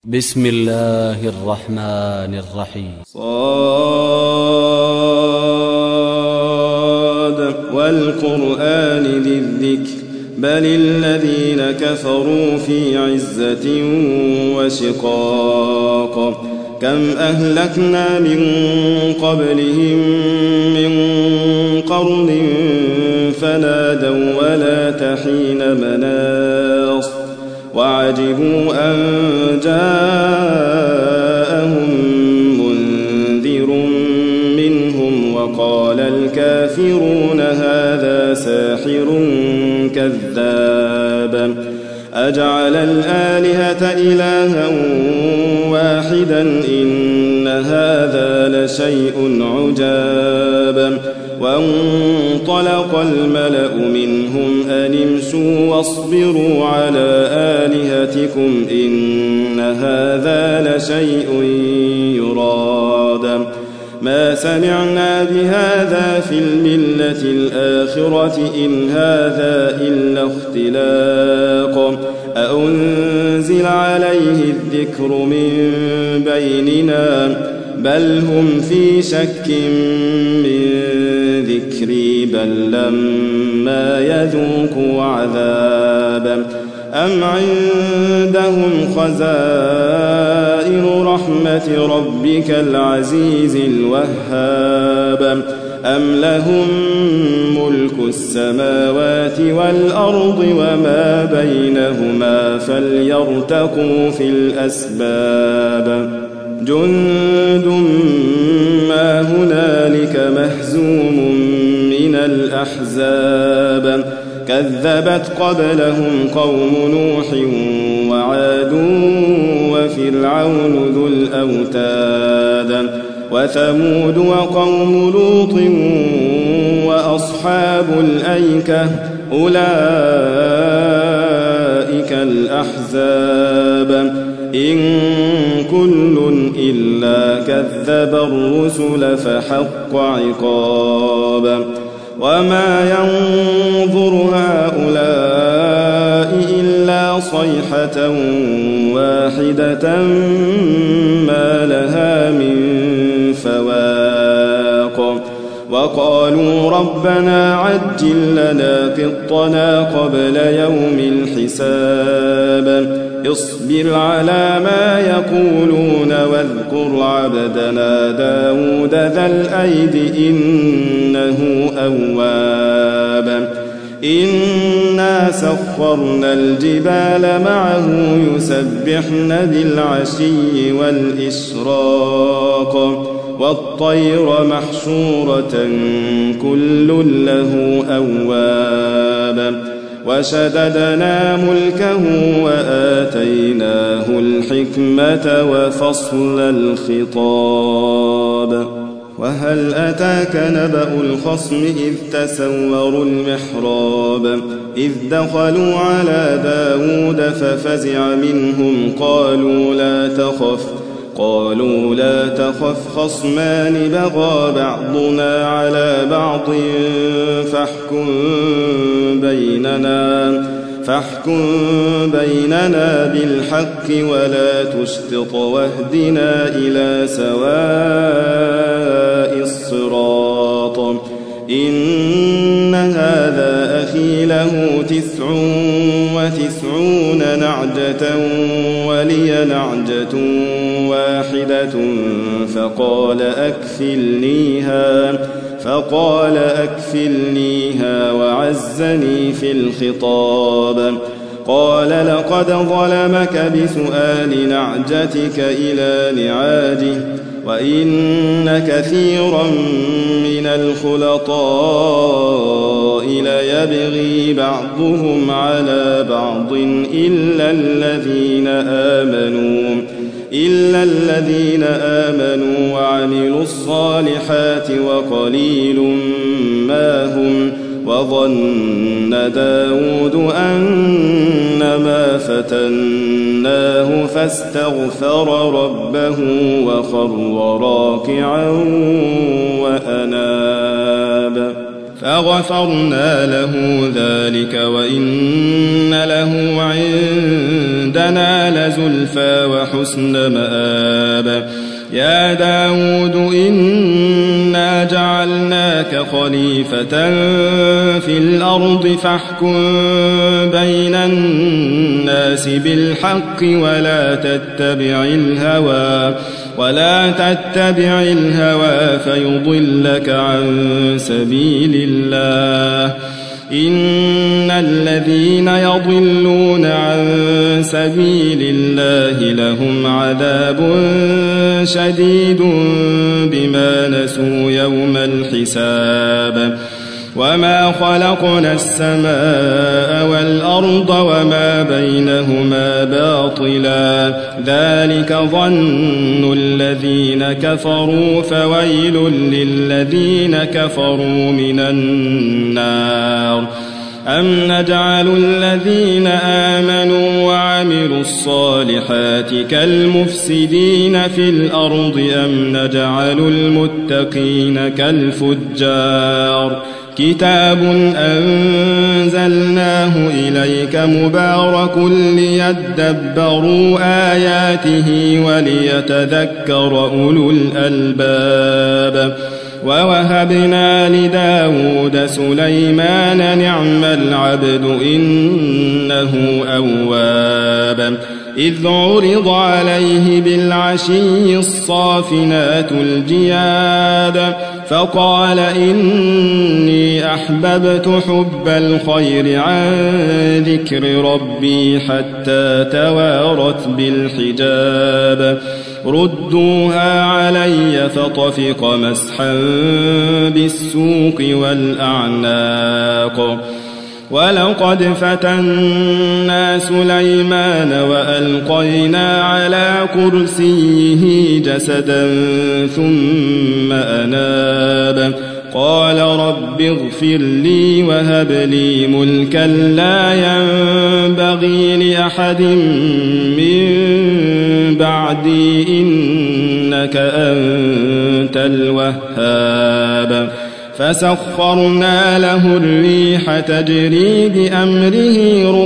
بسم الله الرحمن الرحيم. صاد والقرآن ذي الذكر بل الذين كفروا في عزة وشقاق كم أهلكنا من قبلهم من قرن فنادوا ولا تحين مناص وعجبوا أن جاءهم منذر منهم وقال الكافرون هذا ساحر كذاب أجعل الآلهة إلها واحدا إن هذا لشيء عجاب وانطلق الملأ منهم أن امشوا واصبروا على آلهتكم إن هذا لشيء يراد ما سمعنا بهذا في الملة الآخرة إن هذا إلا اختلاق أأنزل عليه الذكر من بيننا بل هم في شك من ذكري بل لما يذوقوا عذاب أم عندهم خزائن رحمة ربك العزيز الوهاب أم لهم ملك السماوات والأرض وما بينهما فليرتقوا في الأسباب جند ما هنالك مهزوم من الأحزاب كذبت قبلهم قوم نوح وعاد وفرعون ذو الأوتاد وثمود وقوم لوط وأصحاب الأيكة أولئك الأحزاب إن كل إلا كذب الرسل فحق عقاب وما ينظر هؤلاء إلا صيحة واحدة ما لها من فواق وقالوا ربنا عجل لنا قطنا قبل يوم الحساب اصبر على ما يقولون واذكر عبدنا داود ذا الأيد إنه أواب إنا سخرنا الجبال معه يسبحن بالعشي والإشراق والطير محشورة كل له أواب وشددنا ملكه وآتيناه الحكمة وفصل الخطاب وهل أتاك نبأ الخصم إذ تسوروا المحراب إذ دخلوا على داود ففزع منهم قالوا لا تخف خصمان بغى بعضنا على بعض فاحكم بيننا بالحق ولا تشطط واهدنا إلى سواء الصراط إن هذا أخي له 99 نعجة ولي نعجة واحدة فقال أكفلنيها وعزني في الخطاب قال لقد ظلمك بسؤال نعجتك إلى نعاجه وإن كثيرا من الخلطاء ليبغي بعضهم على بعض إلا الذين آمنوا وعملوا الصالحات وقليل ما هم وظن داود أنما فتناه فاستغفر ربه وخر راكعا وأناب فغفرنا له ذلك وإن له عندنا لزلفى وحسن مآب يا داود إنا جعلناك خليفة في الأرض فاحكم بين الناس بالحق ولا تتبع الهوى فيضلك عن سبيل الله إن الذين يضلون عن سبيل الله لهم عذاب شديد بما نسوا يوم الحساب وما خلقنا السماء والأرض وما بينهما باطلا ذلك ظن الذين كفروا فويل للذين كفروا من النار أم نجعل الذين آمنوا وعملوا الصالحات كالمفسدين في الأرض أم نجعل المتقين كالفجار كتاب أنزلناه إليك مبارك ليدبروا آياته وليتذكر أولو الألباب ووهبنا لداود سليمان نعم العبد إنه أواب إذ عرض عليه بالعشي الصافنات الجياد فقال إني أحببت حب الخير عن ذكر ربي حتى توارت بالحجاب ردوها علي فطفق مسحا بالسوق والأعناق ولقد فتنا سليمان وألقينا على كرسيه جسدا ثم أناب قال رب اغفر لي وهب لي ملكا لا ينبغي لأحد من بعدي إنك أنت الوهاب فسخرنا له الريح تجري بأمره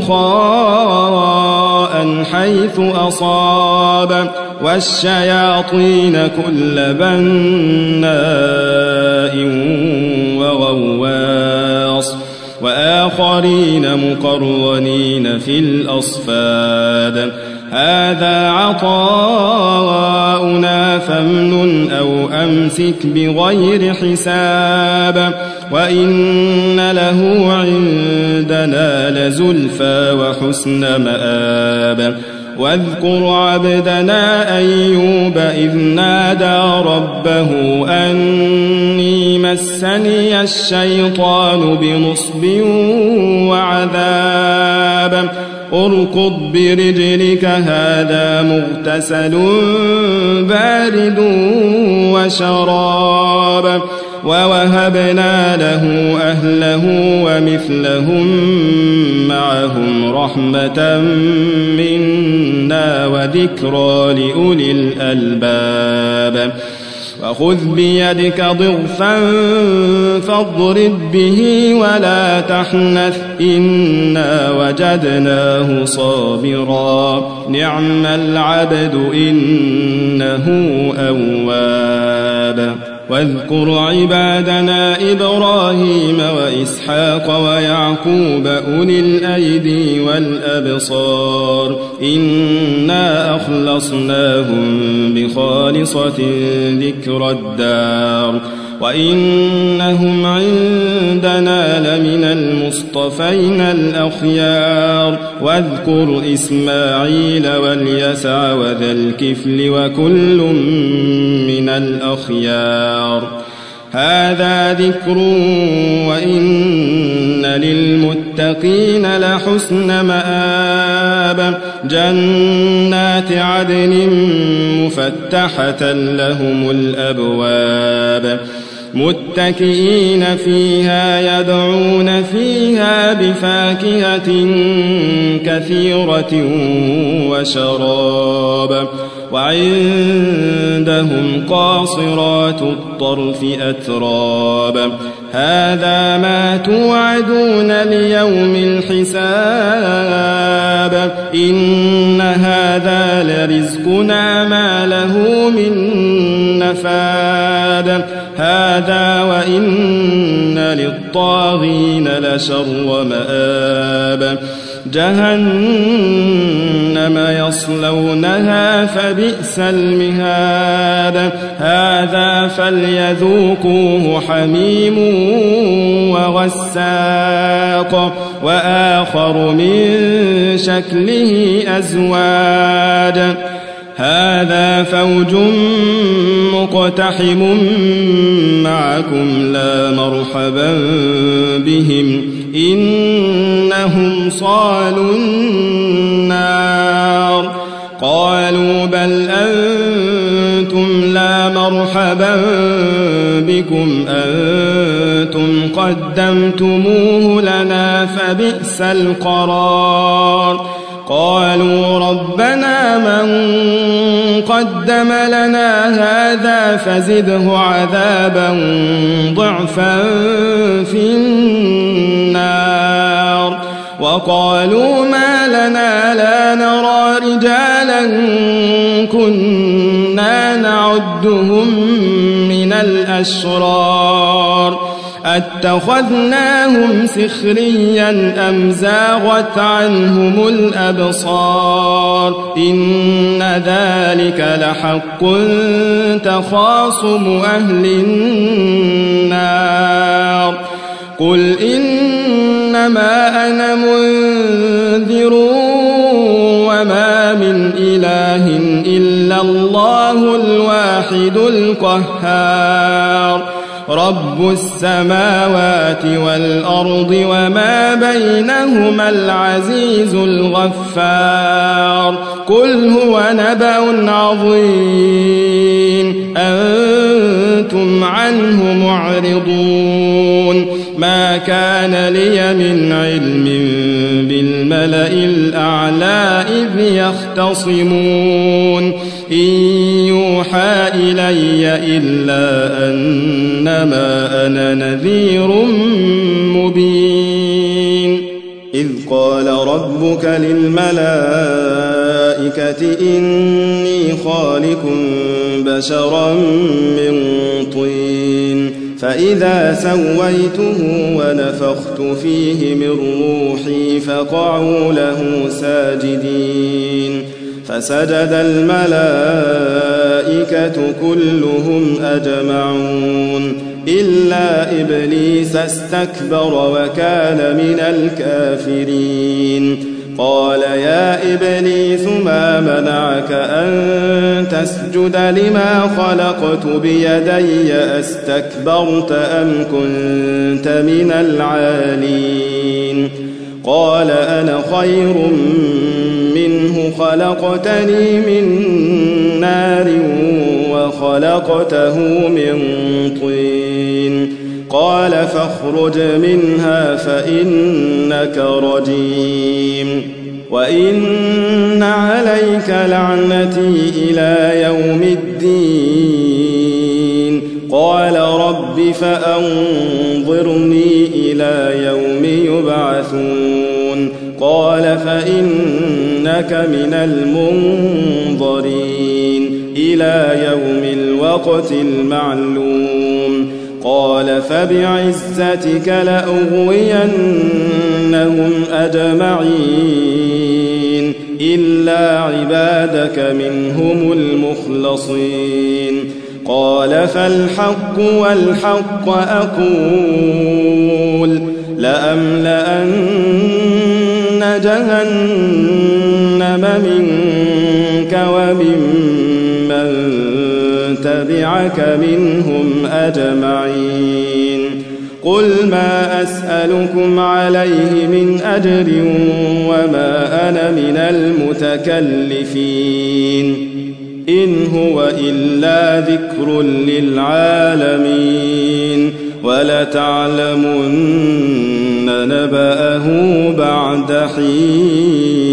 رخاء حيث أصاب والشياطين كل بناء وغواص وآخرين مقرنين في الأصفاد هذا عطاؤنا فامنن أو أمسك بغير حساب وإن له عندنا لزلفى وحسن مآب واذكر عبدنا أيوب إذ نادى ربه أني مسني الشيطان بنصب وعذاب اركض برجلك هذا مغتسل بارد وشراب ووهبنا له أهله ومثلهم معهم رحمة منا وذكرى لأولي الألباب وخذ بيدك ضغثا فاضرب به ولا تحنث إنا وجدناه صابرا نعم العبد إنه أواب واذكر عبادنا إبراهيم وإسحاق ويعقوب أولي الأيدي والأبصار إنا أخلصناهم بخالصة ذكر الدار وإنهم عندنا لمن المصطفين الأخيار واذكر إسماعيل واليسع وذا الكفل وكل من الأخيار هذا ذكر وإن للمتقين لحسن مآب جنات عدن مفتحة لهم الأبواب متكئين فيها يدعون فيها بفاكهة كثيرة وشراب وعندهم قاصرات الطرف أتراب هذا ما توعدون ليوم الحساب إن هذا لرزقنا ما له من نفاد هذا وإن للطاغين لشر مآب جهنم يصلونها فبئس المهاد هذا فليذوقوه حميم وغساق وآخر من شكله أزواج هذا فوج مقتحم معكم لا مرحبا بهم إنهم صالوا النار قالوا بل أنتم لا مرحبا بكم أنتم قدمتموه لنا فبئس القرار قالوا ربنا من قدم لنا هذا فزده عذابا ضعفا في النار وقالوا ما لنا لا نرى رجالا كنا نعدهم من الأشرار أتخذناهم سخريا أم زاغت عنهم الأبصار إن ذلك لحق تخاصم أهل النار قل إنما أنا منذر وما من إله إلا الله الواحد القهار رب السماوات والأرض وما بينهما العزيز الغفار قل هو نبأ عظيم أنتم عنه معرضون ما كان لي من علم بالملأ الأعلى إذ يختصمون إن يوحى إلي إلا أنما أنا نذير مبين إذ قال ربك للملائكة إني خالق بشرا من طين فإذا سويته ونفخت فيه من روحي فقعوا له ساجدين فسجد الملائكة كلهم أجمعون إلا إبليس استكبر وكان من الكافرين قال يا إبليس ما منعك أن تسجد لما خلقت بيدي أستكبرت أم كنت من العالين قال أنا خير منه خلقتني من نار وخلقته من طين قال فاخرج منها فإنك رجيم وإن عليك لعنتي إلى يوم الدين قال رب فأنظرني إلى يوم يبعثون قال فإنك من المنظرين إلى يوم الوقت المعلوم قال فبعزتك لأغوينهم أجمعين إلا عبادك منهم المخلصين قال فالحق والحق أقول لأملأن جهنم منك وممن تبعك منهم أجمعين قل ما أسألكم عليه من أجر وما أنا من المتكلفين إن هو إلا ذكر للعالمين ولتعلمن نبأه بعد حين